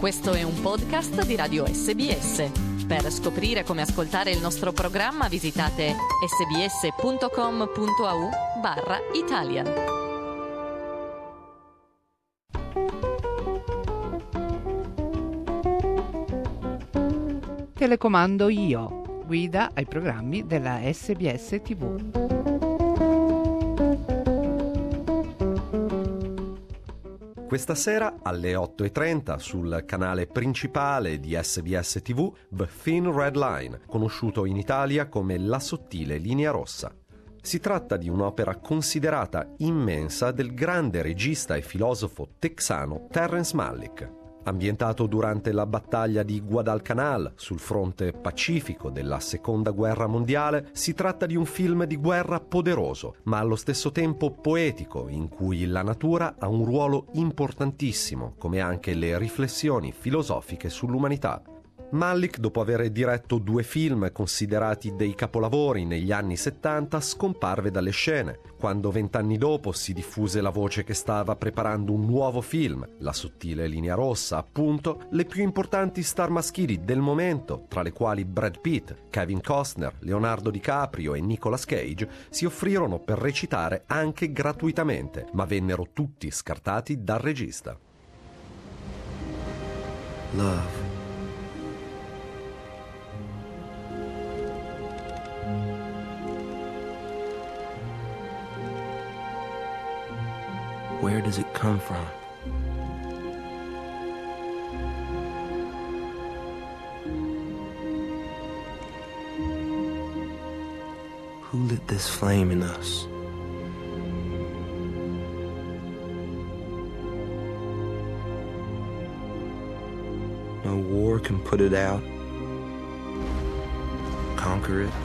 Questo è un podcast di Radio SBS. Per scoprire come ascoltare il nostro programma visitate sbs.com.au/Italian. Telecomando io, guida ai programmi della SBS TV. Questa sera alle 8:30 sul canale principale di SBS TV The Thin Red Line, conosciuto in Italia come La sottile linea rossa. Si tratta di un'opera considerata immensa del grande regista e filosofo texano Terrence Malick. Ambientato durante la battaglia di Guadalcanal sul fronte pacifico della Seconda Guerra Mondiale, si tratta di un film di guerra poderoso, ma allo stesso tempo poetico, in cui la natura ha un ruolo importantissimo, come anche le riflessioni filosofiche sull'umanità. Malick, dopo aver diretto 2 film considerati dei capolavori negli anni 70, scomparve dalle scene. Quando 20 anni dopo si diffuse la voce che stava preparando un nuovo film, La sottile linea rossa, appunto, le più importanti star maschili del momento, tra le quali Brad Pitt, Kevin Costner, Leonardo DiCaprio e Nicolas Cage, si offrirono per recitare anche gratuitamente, ma vennero tutti scartati dal regista. Love. Where does it come from? Who lit this flame in us? No war can put it out, conquer it.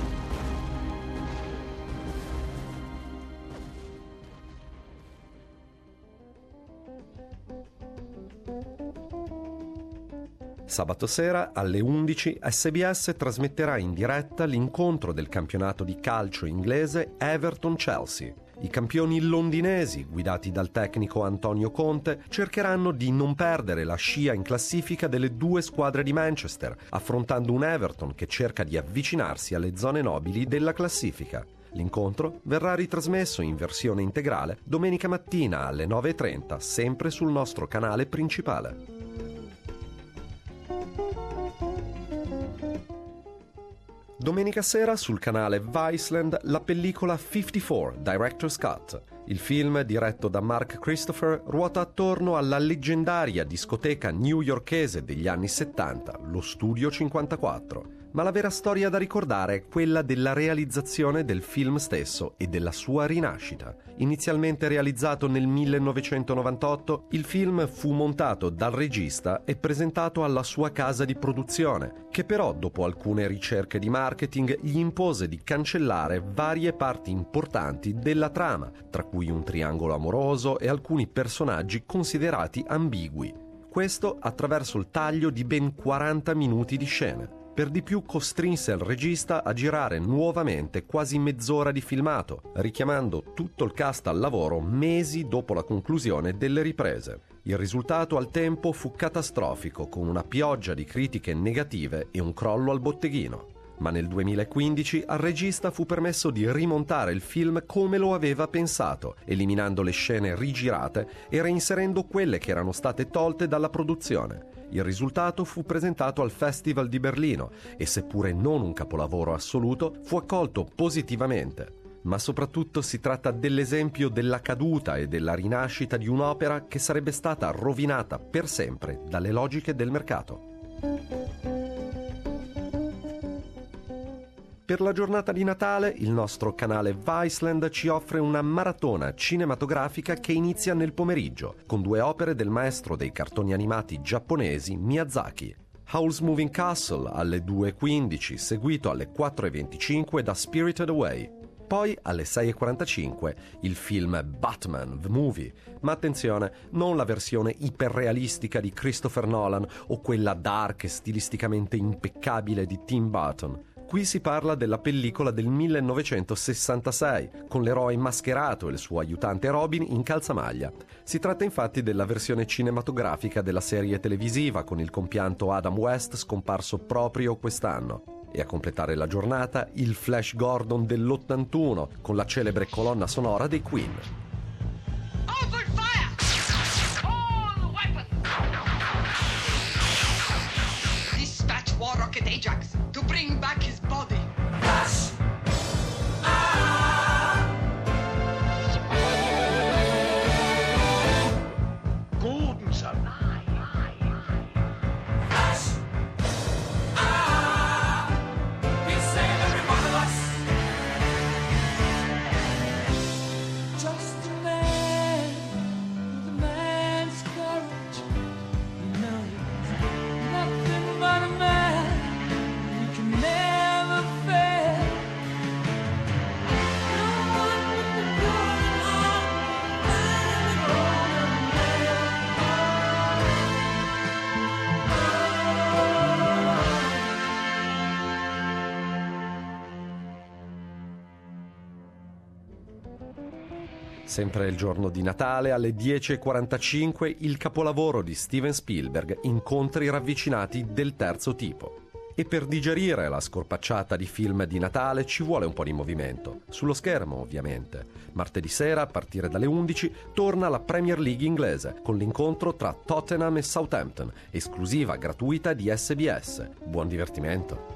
Sabato sera alle 11 SBS trasmetterà in diretta l'incontro del campionato di calcio inglese Everton-Chelsea. I campioni londinesi, guidati dal tecnico Antonio Conte, cercheranno di non perdere la scia in classifica delle 2 squadre di Manchester, affrontando un Everton che cerca di avvicinarsi alle zone nobili della classifica. L'incontro verrà ritrasmesso in versione integrale domenica mattina alle 9:30, sempre sul nostro canale principale. Domenica sera sul canale Viceland la pellicola 54 Director's Cut. Il film, diretto da Mark Christopher, ruota attorno alla leggendaria discoteca newyorkese degli anni 70, lo Studio 54. Ma la vera storia da ricordare è quella della realizzazione del film stesso e della sua rinascita. Inizialmente realizzato nel 1998, il film fu montato dal regista e presentato alla sua casa di produzione, che però, dopo alcune ricerche di marketing, gli impose di cancellare varie parti importanti della trama, tra cui un triangolo amoroso e alcuni personaggi considerati ambigui. Questo attraverso il taglio di ben 40 minuti di scene. Per di più costrinse il regista a girare nuovamente quasi mezz'ora di filmato, richiamando tutto il cast al lavoro mesi dopo la conclusione delle riprese. Il risultato al tempo fu catastrofico, con una pioggia di critiche negative e un crollo al botteghino. Ma nel 2015 al regista fu permesso di rimontare il film come lo aveva pensato, eliminando le scene rigirate e reinserendo quelle che erano state tolte dalla produzione. Il risultato fu presentato al Festival di Berlino e, seppure non un capolavoro assoluto, fu accolto positivamente. Ma soprattutto si tratta dell'esempio della caduta e della rinascita di un'opera che sarebbe stata rovinata per sempre dalle logiche del mercato. Per la giornata di Natale, il nostro canale Viceland ci offre una maratona cinematografica che inizia nel pomeriggio, con 2 opere del maestro dei cartoni animati giapponesi Miyazaki. Howl's Moving Castle alle 2:15, seguito alle 4:25 da Spirited Away. Poi alle 6:45 il film Batman, The Movie, ma attenzione, non la versione iperrealistica di Christopher Nolan o quella dark e stilisticamente impeccabile di Tim Burton. Qui si parla della pellicola del 1966, con l'eroe mascherato e il suo aiutante Robin in calzamaglia. Si tratta infatti della versione cinematografica della serie televisiva con il compianto Adam West scomparso proprio quest'anno. E a completare la giornata il Flash Gordon dell'81 con la celebre colonna sonora dei Queen. Open fire! All weapons! Dispatch War Rocket Ajax to bring back his body. Flash! Gordon, son. Sempre il giorno di Natale, alle 10:45, il capolavoro di Steven Spielberg, Incontri ravvicinati del terzo tipo. E per digerire la scorpacciata di film di Natale ci vuole un po' di movimento. Sullo schermo, ovviamente. Martedì sera, a partire dalle 11, torna la Premier League inglese, con l'incontro tra Tottenham e Southampton, esclusiva gratuita di SBS. Buon divertimento!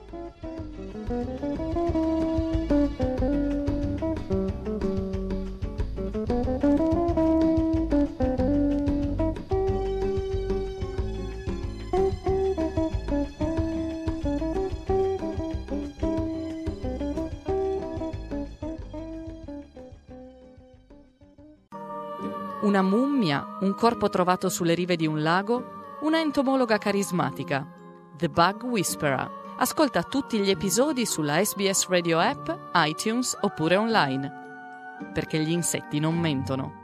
Una mummia, un corpo trovato sulle rive di un lago, una entomologa carismatica. The Bug Whisperer. Ascolta tutti gli episodi sulla SBS Radio App, iTunes oppure online. Perché gli insetti non mentono.